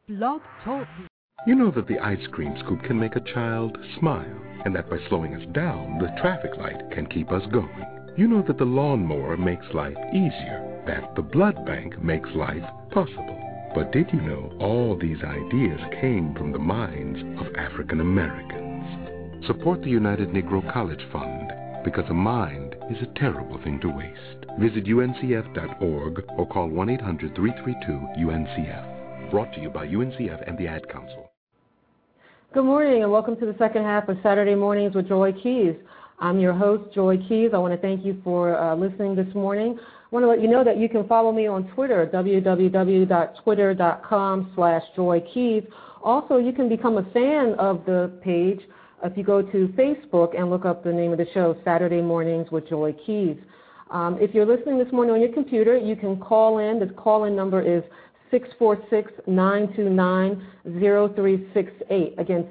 Blog Talk. You know that the ice cream scoop can make a child smile, and that by slowing us down, the traffic light can keep us going. You know that the lawnmower makes life easier, that the blood bank makes life possible. But did you know all these ideas came from the minds of African Americans? Support the United Negro College Fund, because a mind is a terrible thing to waste. Visit uncf.org or call 1-800-332-UNCF. Brought to you by UNCF and the Ad Council. Good morning and welcome to the second half of Saturday Mornings with Joy Keys. I'm your host, Joy Keys. I want to thank you for listening this morning. I want to let you know that you can follow me on Twitter, www.twitter.com/JoyKeys. Also, you can become a fan of the page if you go to Facebook and look up the name of the show, Saturday Mornings with Joy Keys. If you're listening this morning on your computer, you can call in. The call-in number is 646-929-0368. Again,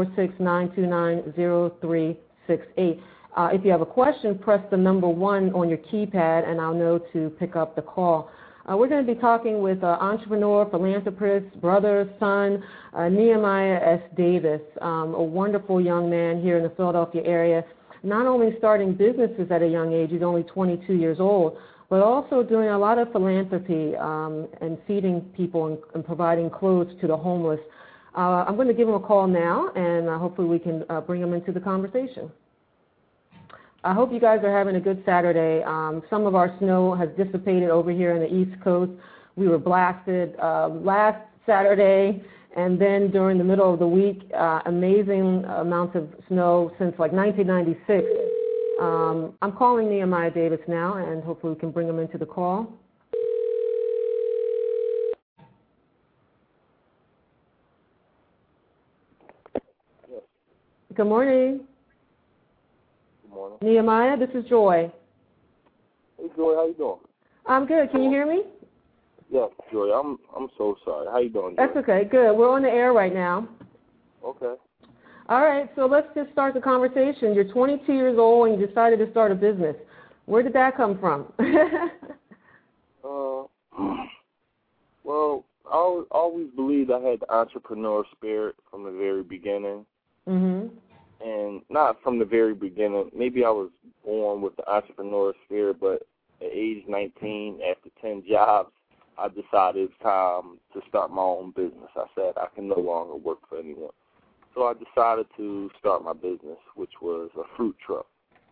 646-929-0368. If you have a question, press the number 1 on your keypad, and I'll know to pick up the call. We're going to be talking with entrepreneur, philanthropist, brother, son, Nehemiah S. Davis, a wonderful young man here in the Philadelphia area, not only starting businesses at a young age, he's only 22 years old, but also doing a lot of philanthropy and feeding people and providing clothes to the homeless. I'm going to give him a call now, and hopefully we can bring him into the conversation. I hope you guys are having a good Saturday. Some of our snow has dissipated over here in the East Coast. We were blasted last Saturday, and then during the middle of the week, amazing amounts of snow since like 1996. I'm calling Nehemiah Davis now, and hopefully we can bring him into the call. Yes. Good morning. Good morning. Nehemiah, this is Joy. Hey, Joy, how you doing? I'm good. Can you hear me? Yes, Joy. I'm so sorry. How you doing, Joy? That's okay. Good. We're on the air right now. Okay. All right, so let's just start the conversation. You're 22 years old and you decided to start a business. Where did that come from? Well, I always believed I had the entrepreneur spirit from the very beginning. Mhm. And not from the very beginning. Maybe I was born with the entrepreneur spirit, but at age 19, after 10 jobs, I decided it's time to start my own business. I said I can no longer work for anyone. So I decided to start my business, which was a fruit truck.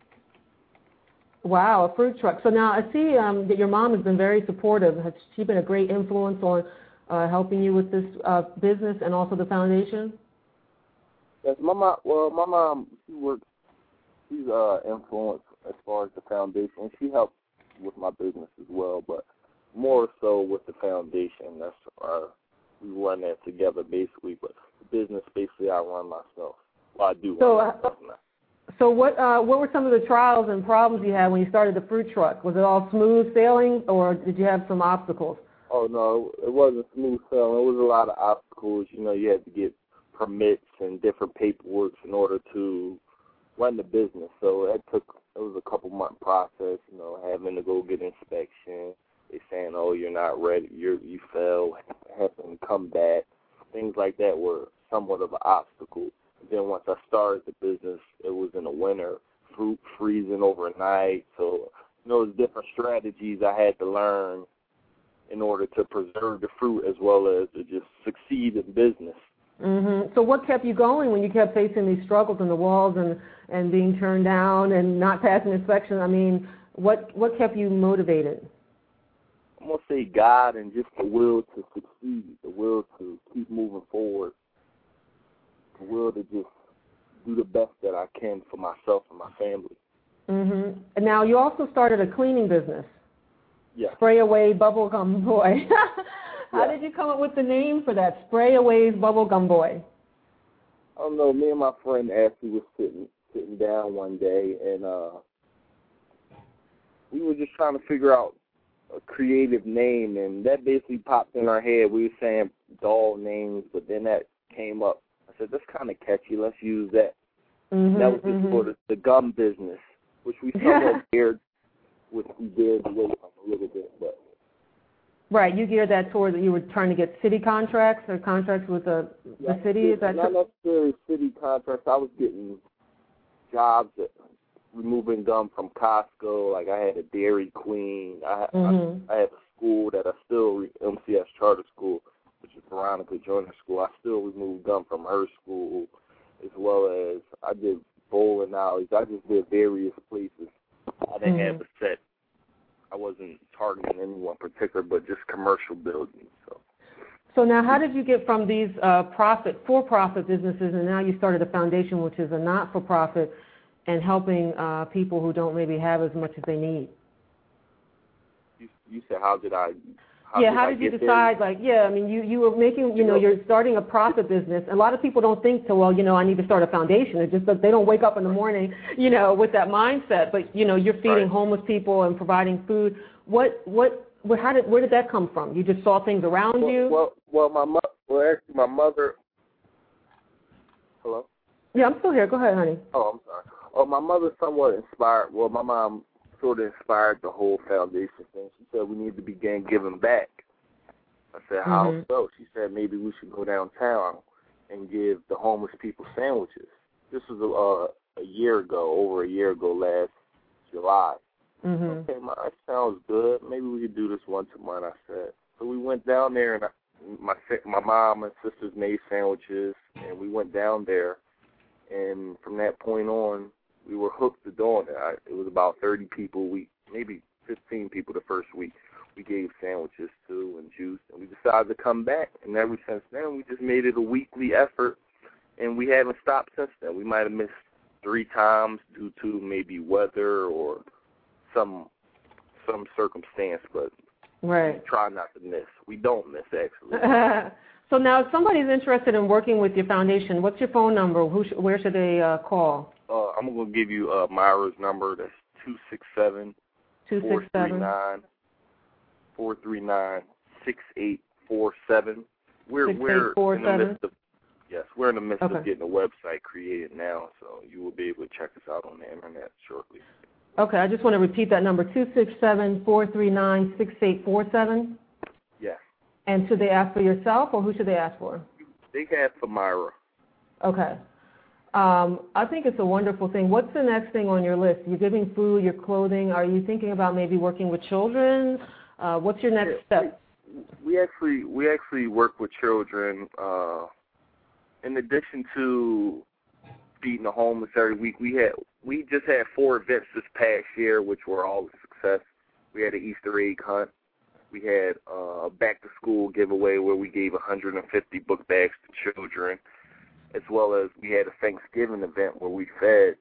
Wow, a fruit truck. So now I see that your mom has been very supportive. Has she been a great influence on helping you with this business and also the foundation? Yes, my mom. Well, my mom, she's influenced as far as the foundation. She helped with my business as well, but more so with the foundation. That's we run that together basically, but the business basically I run myself. Well, I do run myself now. So what were some of the trials and problems you had when you started the fruit truck? Was it all smooth sailing, or did you have some obstacles? Oh no, it wasn't smooth sailing. It was a lot of obstacles. You know, you had to get permits and different paperwork in order to run the business. So it was a couple-month process, you know, having to go get inspection. They saying, oh, you're not ready, you failed, having to come back. Things like that were somewhat of an obstacle. Then once I started the business, it was in the winter, fruit freezing overnight. So, you know, there's different strategies I had to learn in order to preserve the fruit as well as to just succeed in business. Mm-hmm. So what kept you going when you kept facing these struggles in the walls and being turned down and not passing inspection? I mean, what kept you motivated? I'm going to say God and just the will to succeed, the will to keep moving forward, the will to just do the best that I can for myself and my family. Mm-hmm. And now you also started a cleaning business. Yeah. Spray Away Bubblegum Boy. How Yeah. did you come up with the name for that, Spray Away's Bubblegum Boy? I don't know. Me and my friend Ashley was sitting down one day, and we were just trying to figure out a creative name, and that basically popped in our head. We were saying doll names, but then that came up. I said, that's kind of catchy. Let's use that. Mm-hmm, that was just for the gum business, which we somewhat dared with we dared away from a little bit, but Right, you geared that towards that you were trying to get city contracts or contracts with the city? Is that not necessarily city contracts. I was getting jobs at removing gum from Costco. Like I had a Dairy Queen. I had a school that I still, MCS Charter School, which is Veronica Joyner School. I still removed gum from her school, as well as I did bowling alleys. I just did various places. I didn't have a set. I wasn't targeting anyone particular, but just commercial buildings. So now how did you get from these for-profit businesses, and now you started a foundation, which is a not-for-profit, and helping people who don't maybe have as much as they need? You said how did I you decide, there? I mean, you were making, you're starting a profit business. A lot of people don't think to, I need to start a foundation. It's just that they don't wake up in the morning, with that mindset. But, you're feeding homeless people and providing food. Where did that come from? You just saw things around you? Actually, my mother. Hello? Yeah, I'm still here. Go ahead, honey. Oh, I'm sorry. My mother somewhat inspired. Well, my mom sort of inspired the whole foundation thing. She said we need to begin giving back. I said, how so? She said maybe we should go downtown and give the homeless people sandwiches. This was a year ago, over a year ago, last July. Okay, that sounds good. Maybe we could do this once a month, I said. So we went down there, and my mom and sisters made sandwiches, and we went down there. And from that point on, we were hooked to doing it. It was about 30 people, maybe 15 people the first week. We gave sandwiches to and juice, and we decided to come back. And ever since then, we just made it a weekly effort, and we haven't stopped since then. We might have missed 3 times due to maybe weather or some circumstance, but we try not to miss. We don't miss, actually. So now, if somebody's interested in working with your foundation, what's your phone number? Where should they call? I'm going to give you Myra's number. That's 267-439-6847. We're in the midst of getting a website created now, so you will be able to check us out on the internet shortly. Okay, I just want to repeat that number, 267-439-6847. Yes. And should they ask for yourself, or who should they ask for? They can ask for Myra. Okay. I think it's a wonderful thing. What's the next thing on your list? You're giving food, your clothing. Are you thinking about maybe working with children? What's your next step? We actually work with children. In addition to feeding the homeless every week, we just had 4 events this past year, which were all a success. We had an Easter egg hunt. We had a back-to-school giveaway where we gave 150 book bags to children, as well as we had a Thanksgiving event where we fed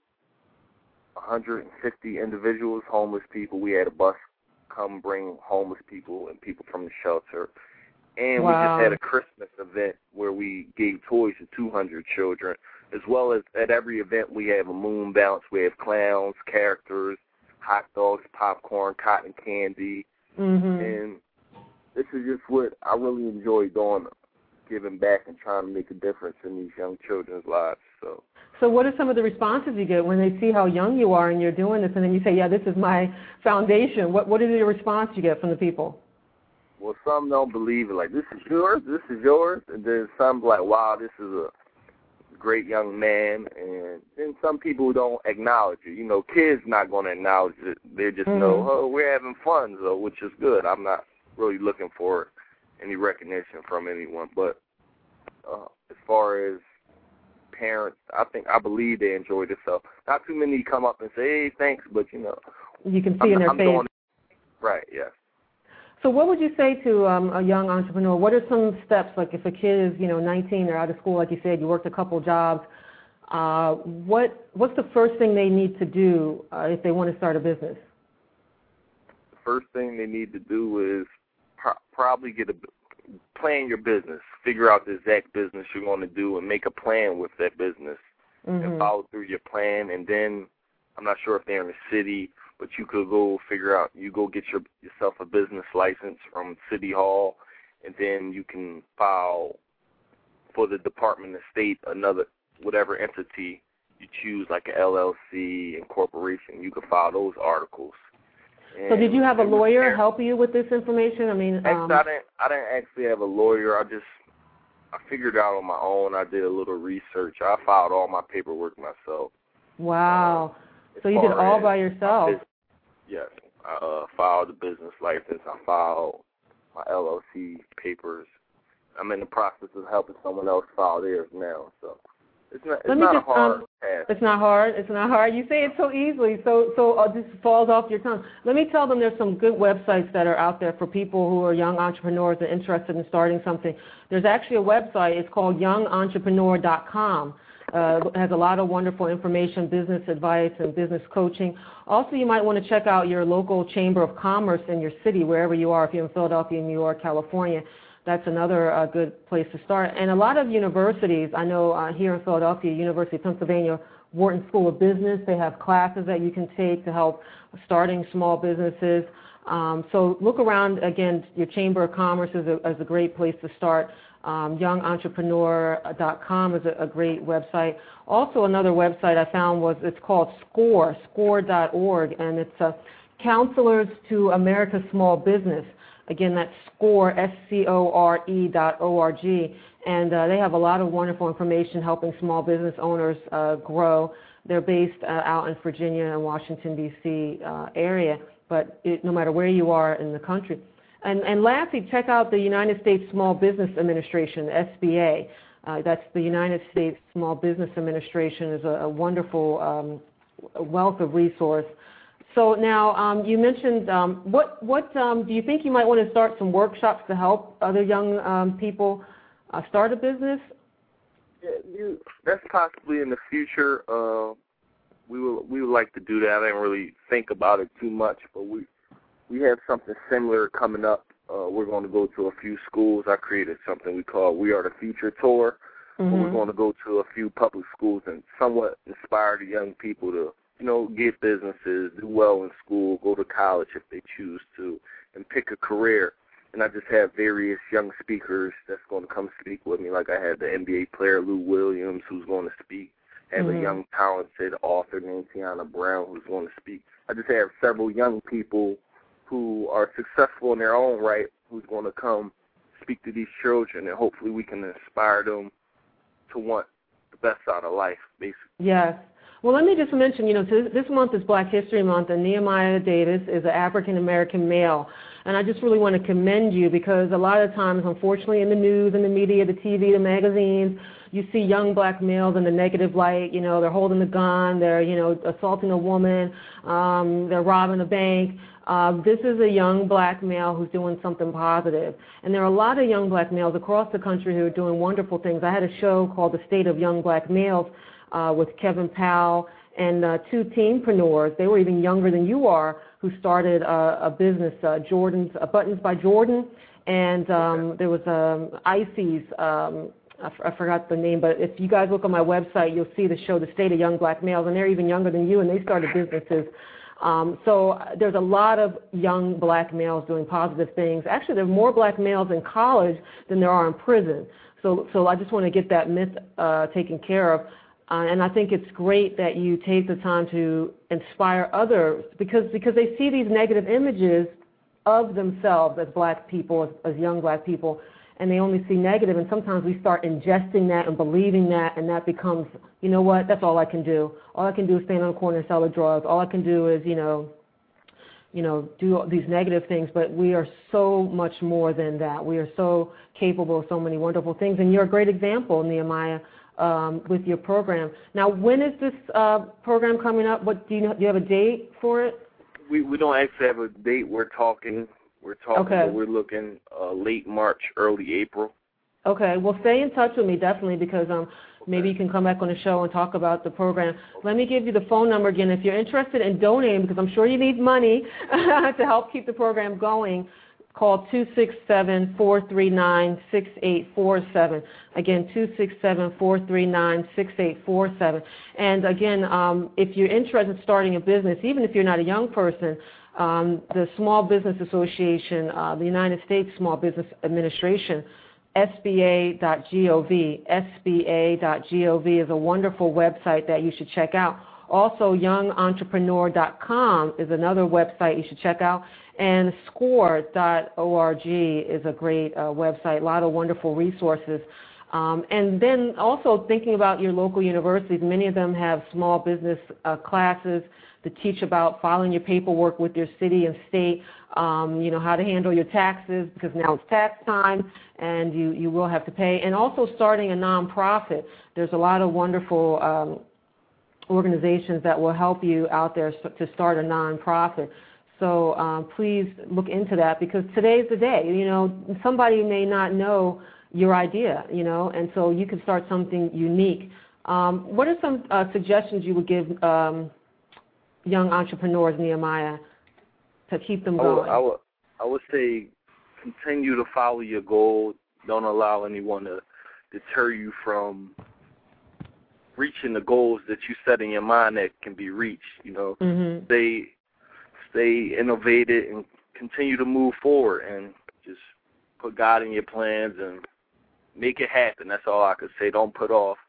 150 individuals, homeless people. We had a bus come bring homeless people and people from the shelter. And we just had a Christmas event where we gave toys to 200 children, as well as at every event we have a moon bounce. We have clowns, characters, hot dogs, popcorn, cotton candy. And this is just what I really enjoy doing, giving back and trying to make a difference in these young children's lives. So what are some of the responses you get when they see how young you are and you're doing this, and then you say, yeah, this is my foundation? What is the response you get from the people? Well, some don't believe it, like, this is yours, and then some like, wow, this is a great young man, and then some people don't acknowledge it. Kids not going to acknowledge it. They just know, oh, we're having fun, so, which is good. I'm not really looking for any recognition from anyone, but as far as parents, I believe they enjoy this. So not too many come up and say, hey, thanks, but you can see in their face. Right, yes. So what would you say to a young entrepreneur? What are some steps, like if a kid is 19, they're out of school, like you said, you worked a couple jobs, what's the first thing they need to do if they want to start a business? The first thing they need to do is probably plan your business, figure out the exact business you're going to do, and make a plan with that business and follow through your plan. And then I'm not sure if they're in the city, but you could go get yourself a business license from City Hall, and then you can file for the Department of State, whatever entity you choose, like an LLC, incorporation. You can file those articles. So did you have a lawyer help you with this information? I mean, actually, I didn't actually have a lawyer. I figured it out on my own. I did a little research. I filed all my paperwork myself. Wow. So you did all by yourself? Yes. I filed the business license. I filed my LLC papers. I'm in the process of helping someone else file theirs now. So it's not a hard task. It's not hard. It's not hard. You say it so easily, so this falls off your tongue. Let me tell them there's some good websites that are out there for people who are young entrepreneurs and interested in starting something. There's actually a website. It's called youngentrepreneur.com. It has a lot of wonderful information, business advice, and business coaching. Also, you might want to check out your local Chamber of Commerce in your city, wherever you are, if you're in Philadelphia, New York, California. That's another good place to start. And a lot of universities, I know here in Philadelphia, University of Pennsylvania, Wharton School of Business, they have classes that you can take to help starting small businesses. So look around, again, your Chamber of Commerce is a great place to start. Youngentrepreneur.com is a great website. Also, another website I found it's called score.org, and it's Counselors to America's Small Business. Again, that's SCORE, SCORE.org, and they have a lot of wonderful information helping small business owners grow. They're based out in Virginia and Washington, D.C. Area, but no matter where you are in the country. And lastly, check out the United States Small Business Administration, SBA. That's the United States Small Business Administration is a wonderful wealth of resource. So now you mentioned what do you think you might want to start some workshops to help other young people start a business? Yeah, that's possibly in the future. We would like to do that. I didn't really think about it too much, but we have something similar coming up. We're going to go to a few schools. I created something we call We Are the Future Tour. Mm-hmm. We're going to go to a few public schools and somewhat inspire the young people to, get businesses, do well in school, go to college if they choose to, and pick a career. And I just have various young speakers that's going to come speak with me. Like I had the NBA player Lou Williams who's going to speak. I have a young talented author named Tiana Brown who's going to speak. I just have several young people who are successful in their own right who's going to come speak to these children, and hopefully we can inspire them to want the best out of life, basically. Yes. Well, let me just mention, this month is Black History Month, and Nehemiah Davis is an African-American male. And I just really want to commend you because a lot of times, unfortunately, in the news, in the media, the TV, the magazines, you see young black males in the negative light. They're holding the gun, they're, assaulting a woman, they're robbing a bank. This is a young black male who's doing something positive. And there are a lot of young black males across the country who are doing wonderful things. I had a show called The State of Young Black Males with Kevin Powell and two teenpreneurs. They were even younger than you are, who started a business, Buttons by Jordan, and there was Icy's, I forgot the name, but if you guys look on my website, you'll see the show, The State of Young Black Males, and they're even younger than you, and they started businesses. So there's a lot of young black males doing positive things. Actually, there are more black males in college than there are in prison. So I just want to get that myth taken care of. And I think it's great that you take the time to inspire others because they see these negative images of themselves as black people, as young black people, and they only see negative, and sometimes we start ingesting that and believing that, and that becomes, you know what, that's all I can do. All I can do is stand on the corner and sell the drugs. All I can do is, do these negative things, but we are so much more than that. We are so capable of so many wonderful things, and you're a great example, Nehemiah, with your program. Now, when is this program coming up? Do you have a date for it? We don't actually have a date. We're talking, okay. But we're looking late March, early April. Okay. Well, stay in touch with me, definitely, because maybe you can come back on the show and talk about the program. Let me give you the phone number again. If you're interested in donating, because I'm sure you need money to help keep the program going, call 267-439-6847. Again, 267-439-6847. And again, if you're interested in starting a business, even if you're not a young person, the Small Business Association, the United States Small Business Administration, SBA.gov. SBA.gov is a wonderful website that you should check out. Also, youngentrepreneur.com is another website you should check out. And score.org is a great website, a lot of wonderful resources. And then also thinking about your local universities, many of them have small business classes to teach about filing your paperwork with your city and state, how to handle your taxes, because now it's tax time and you will have to pay. And also starting a nonprofit. There's a lot of wonderful organizations that will help you out there to start a nonprofit. So please look into that, because today's the day. Somebody may not know your idea, and so you can start something unique. What are some suggestions you would give young entrepreneurs, Nehemiah, to keep them going? I would say continue to follow your goal. Don't allow anyone to deter you from reaching the goals that you set in your mind that can be reached. Stay innovative and continue to move forward, and just put God in your plans and make it happen. That's all I could say. Don't put off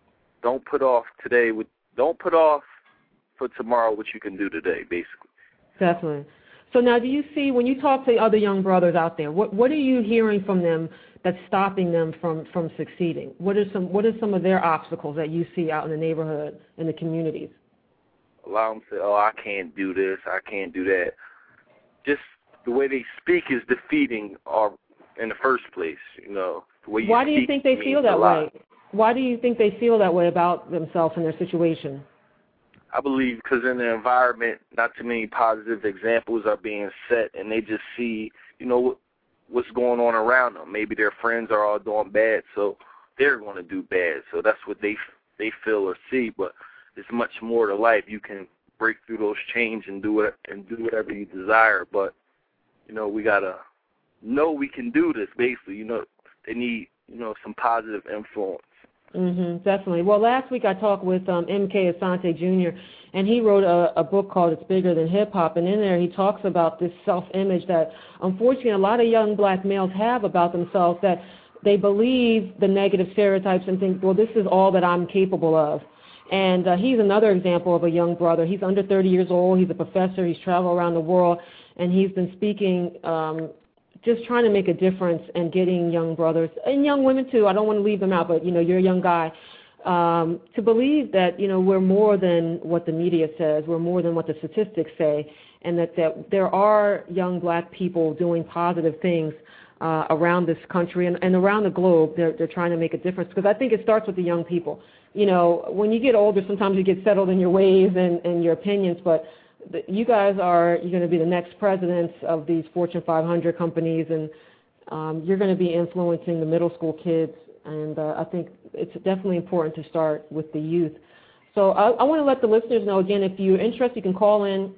today. Don't put off for tomorrow what you can do today, basically. Definitely. So now, do you see, when you talk to other young brothers out there, what are you hearing from them that's stopping them from succeeding? What are some of their obstacles that you see out in the neighborhood, in the communities? Allow them to say, I can't do this, I can't do that. Just the way they speak is defeating in the first place, The way Why do you think they feel that way? Why do you think they feel that way about themselves and their situation? I believe because in the environment, not too many positive examples are being set, and they just see, what's going on around them. Maybe their friends are all doing bad, so they're going to do bad. So that's what they feel or see. But there's much more to life. You can break through those chains and do whatever you desire. But we gotta know we can do this. Basically, they need some positive influence. Definitely. Well, last week I talked with M.K. Asante Jr., and he wrote a book called It's Bigger Than Hip Hop, and in there he talks about this self-image that unfortunately a lot of young black males have about themselves, that they believe the negative stereotypes and think, well, this is all that I'm capable of. And he's another example of a young brother. He's under 30 years old. He's a professor. He's traveled around the world, and he's been speaking just trying to make a difference and getting young brothers, and young women too, I don't want to leave them out, but, you're a young guy, to believe that, we're more than what the media says, we're more than what the statistics say, and that there are young black people doing positive things around this country and around the globe. They're trying to make a difference, because I think it starts with the young people. When you get older, sometimes you get settled in your ways and your opinions, but you guys you're going to be the next presidents of these Fortune 500 companies, and you're going to be influencing the middle school kids, and I think it's definitely important to start with the youth. So I want to let the listeners know, again, if you're interested, you can call in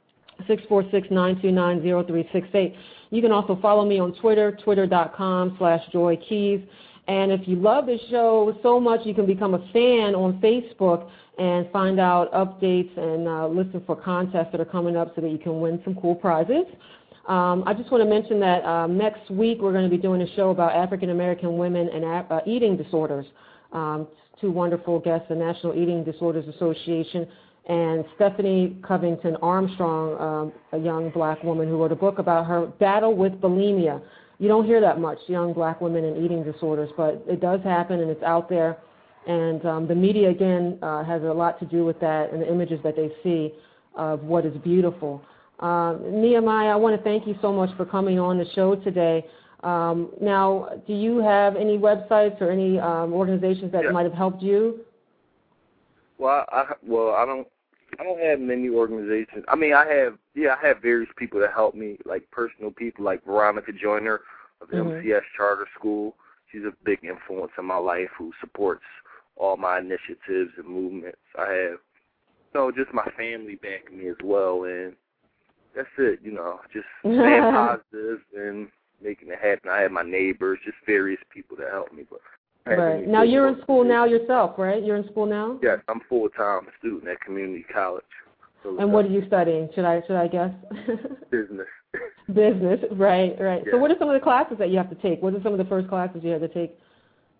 646-929-0368. You can also follow me on Twitter, twitter.com/JoyKeys. And if you love this show so much, you can become a fan on Facebook and find out updates and listen for contests that are coming up so that you can win some cool prizes. I just want to mention that next week we're going to be doing a show about African American women and eating disorders. Two wonderful guests, the National Eating Disorders Association, and Stephanie Covington Armstrong, a young black woman who wrote a book about her battle with bulimia. You don't hear that much, young black women and eating disorders, but it does happen, and it's out there. And the media, again, has a lot to do with that and the images that they see of what is beautiful. Nehemiah, I want to thank you so much for coming on the show today. Now, do you have any websites or any organizations that might have helped you? Well, I don't have many organizations. I mean, I have various people that help me, like personal people, like Veronica Joyner of MCS Charter School. She's a big influence in my life, who supports all my initiatives and movements. I have, just my family backing me as well, and that's it. Just staying positive and making it happen. I have my neighbors, just various people that help me. But right now, you're in school now yourself, right? You're in school now. Yes, I'm full-time student at community college. And what are you studying? Should I guess? Business. Business, right. Yeah. So what are some of the classes that you have to take? What are some of the first classes you have to take?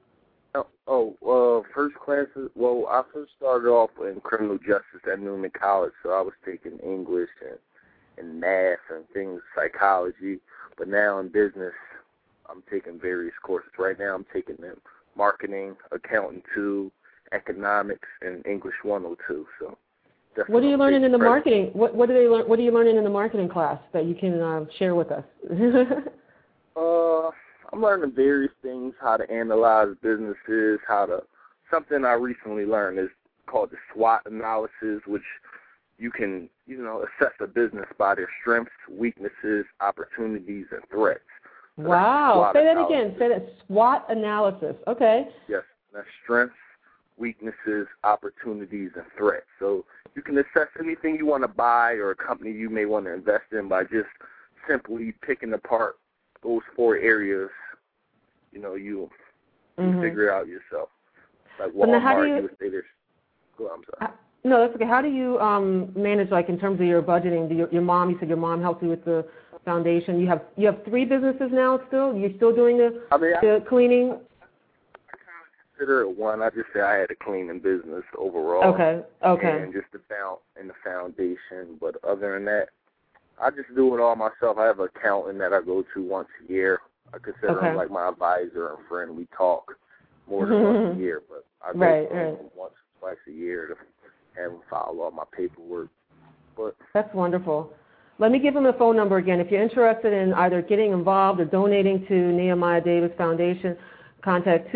First classes. Well, I first started off in criminal justice at Newman College, so I was taking English and math and things, psychology. But now in business, I'm taking various courses. Right now, I'm taking marketing, accounting 2, economics, and English 102. So. What are you learning in the marketing? What do they learn? What are you learning in the marketing class that you can share with us? I'm learning various things, how to analyze businesses, something I recently learned is called the SWOT analysis, which you can, assess a business by their strengths, weaknesses, opportunities, and threats. So wow. Say that again. Say that. SWOT analysis. Okay. Yes. That's strengths, weaknesses, opportunities, and threats. So you can assess anything you want to buy or a company you may want to invest in by just simply picking apart those 4 areas. You figure it out yourself. Like Walmart, you would say there's. I'm sorry. No, that's okay. How do you manage, like, in terms of your budgeting? Your mom, you said your mom helped you with the foundation. You have 3 businesses now still? You're still doing the cleaning? I kind of consider it one. I just say I had a cleaning business overall. Okay. And just the foundation. But other than that, I just do it all myself. I have an accountant that I go to once a year. I consider him like my advisor and friend. We talk more than once a year, but I go to him once or twice a year to have him file all my paperwork. But that's wonderful. Let me give him the phone number again. If you're interested in either getting involved or donating to Nehemiah Davis Foundation, contact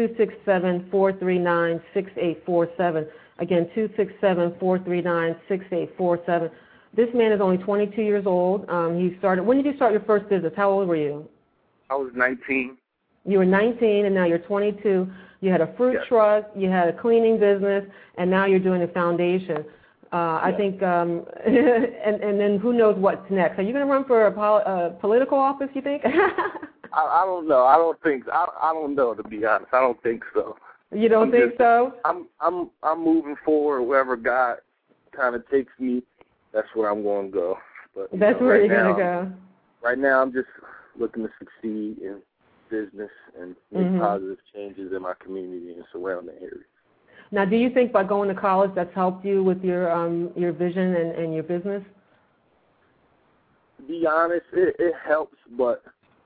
267-439-6847. Again, 267-439-6847. This man is only 22 years old. When did you start your first business? How old were you? I was 19. You were 19, and now you're 22. You had a fruit truck, you had a cleaning business, and now you're doing a foundation. I think, and then who knows what's next? Are you going to run for a political office, you think? I don't know. I don't know, to be honest. I don't think so. You don't think so? I'm moving forward. Wherever God kind of takes me, that's where I'm going to go. But that's where you're going to go. Right now, I'm just looking to succeed in business and make positive changes in my community and surrounding areas. Now, do you think by going to college that's helped you with your vision and your business? To be honest, it helps, but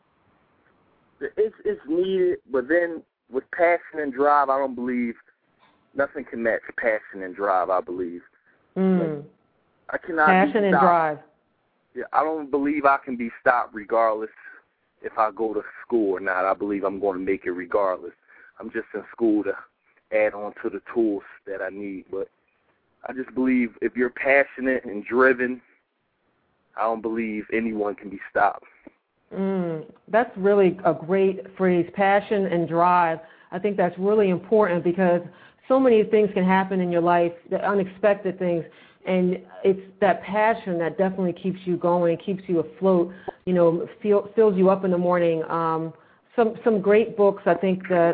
it's needed. But then with passion and drive, I don't believe nothing can match passion and drive. I believe. Like, I cannot passion and drive. Yeah, I don't believe I can be stopped regardless if I go to school or not. I believe I'm going to make it regardless. I'm just in school to add on to the tools that I need. But I just believe if you're passionate and driven, I don't believe anyone can be stopped. That's really a great phrase, passion and drive. I think that's really important because so many things can happen in your life, the unexpected things, and it's that passion that definitely keeps you going, keeps you afloat, fills you up in the morning. Some great books I think that,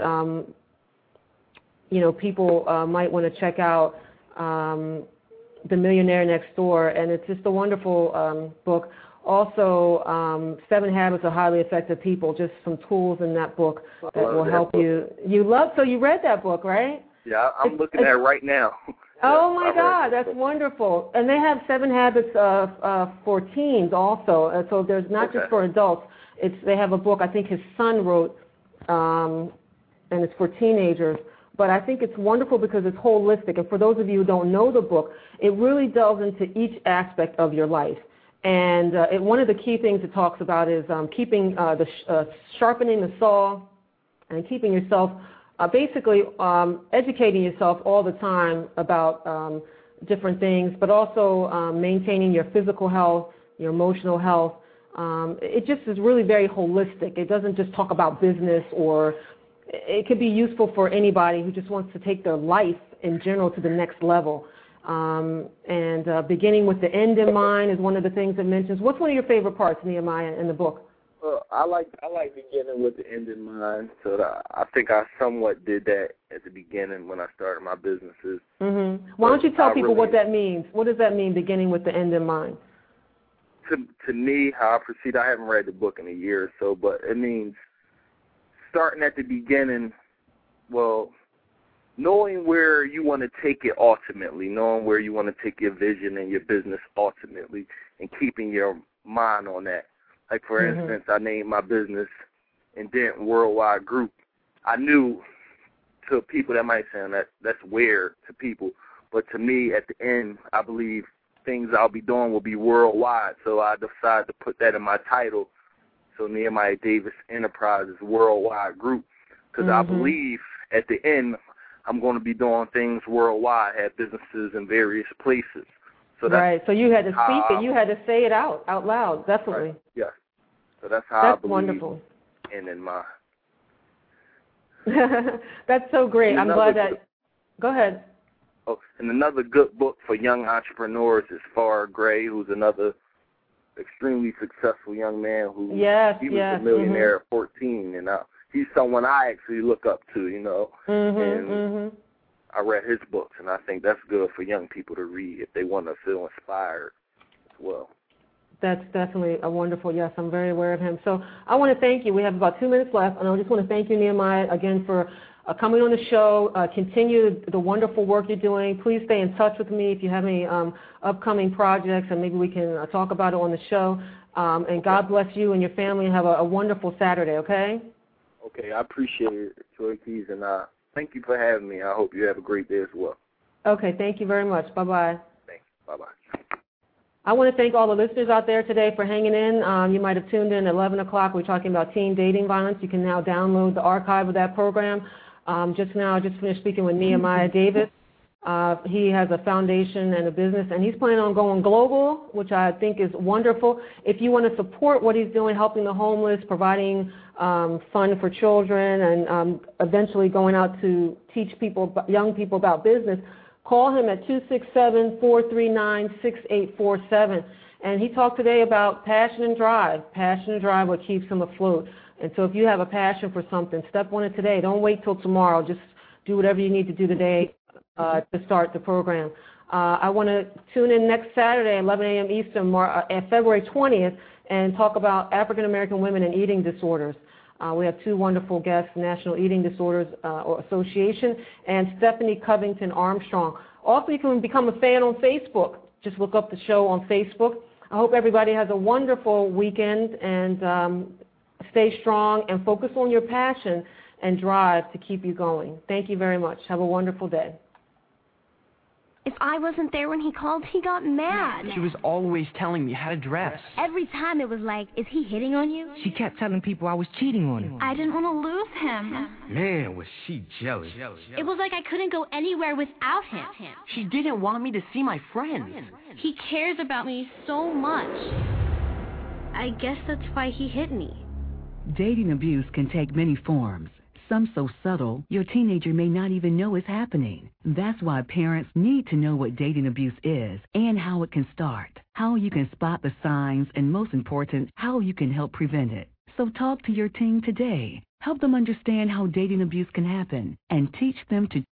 people might want to check out, The Millionaire Next Door, and it's just a wonderful book. Also, 7 Habits of Highly Effective People, just some tools in that book that will help you. So you read that book, right? Yeah, I'm looking at it right now. Oh, my God, that's wonderful. And they have 7 Habits for teens also. So there's not just for adults. They have a book I think his son wrote, and it's for teenagers. But I think it's wonderful because it's holistic. And for those of you who don't know the book, it really delves into each aspect of your life. And one of the key things it talks about is keeping sharpening the saw and keeping yourself basically educating yourself all the time about different things, but also maintaining your physical health, your emotional health. It just is really very holistic. It doesn't just talk about business, or it could be useful for anybody who just wants to take their life in general to the next level. And beginning with the end in mind is one of the things it mentions. What's one of your favorite parts, Nehemiah, in the book? I like beginning with the end in mind. So I think I somewhat did that at the beginning when I started my businesses. Why don't you tell people what that means? What does that mean, beginning with the end in mind? To me, how I proceed, I haven't read the book in a year or so, but it means starting at the beginning. Well, knowing where you want to take it ultimately, knowing where you want to take your vision and your business ultimately, and keeping your mind on that. Like, for instance, I named my business Indent Worldwide Group. I knew to people that might sound that's weird to people, but to me, at the end, I believe things I'll be doing will be worldwide. So I decided to put that in my title. So Nehemiah Davis Enterprises Worldwide Group, because I believe at the end I'm going to be doing things worldwide, have businesses in various places. So that's right. So you had to speak it. You had to say it out loud, definitely. Right. Yeah. So that's how that's I believe. Wonderful. And in my. That's so great. I'm glad that. Go ahead. Oh, and another good book for young entrepreneurs is Farrah Gray, who's another extremely successful young man who he was a millionaire at 14, and he's someone I actually look up to, you know. And I read his books, and I think that's good for young people to read if they want to feel inspired as well. That's definitely a wonderful, yes, I'm very aware of him. So I want to thank you. We have about 2 minutes left, and I just want to thank you, Nehemiah, again for coming on the show. Continue the wonderful work you're doing. Please stay in touch with me if you have any upcoming projects, and maybe we can talk about it on the show. And God bless you and your family, and have a wonderful Saturday, okay? Okay, I appreciate it, Joy Keys, and thank you for having me. I hope you have a great day as well. Okay, thank you very much. Bye-bye. Thanks. Bye-bye. I want to thank all the listeners out there today for hanging in. You might have tuned in at 11 o'clock. We're talking about teen dating violence. You can now download the archive of that program. Just now, I just finished speaking with Nehemiah Davis. He has a foundation and a business, and he's planning on going global, which I think is wonderful. If you want to support what he's doing, helping the homeless, providing fund for children, and eventually going out to teach people, young people about business, call him at 267-439-6847. And he talked today about passion and drive. Passion and drive, what keeps him afloat. And so if you have a passion for something, step on it today. Don't wait till tomorrow. Just do whatever you need to do today to start the program. I want to tune in next Saturday, 11 a.m. Eastern, February 20th, and talk about African American women and eating disorders. We have 2 wonderful guests, National Eating Disorders Association and Stephanie Covington Armstrong. Also, you can become a fan on Facebook. Just look up the show on Facebook. I hope everybody has a wonderful weekend, and stay strong and focus on your passion and drive to keep you going. Thank you very much. Have a wonderful day. If I wasn't there when he called, he got mad. She was always telling me how to dress. Every time it was like, is he hitting on you? She kept telling people I was cheating on him. I didn't want to lose him. Man, was she jealous. It was like I couldn't go anywhere without him. She didn't want me to see my friends. He cares about me so much. I guess that's why he hit me. Dating abuse can take many forms. Some so subtle, your teenager may not even know it's happening. That's why parents need to know what dating abuse is and how it can start, how you can spot the signs, and most important, how you can help prevent it. So talk to your teen today. Help them understand how dating abuse can happen and teach them to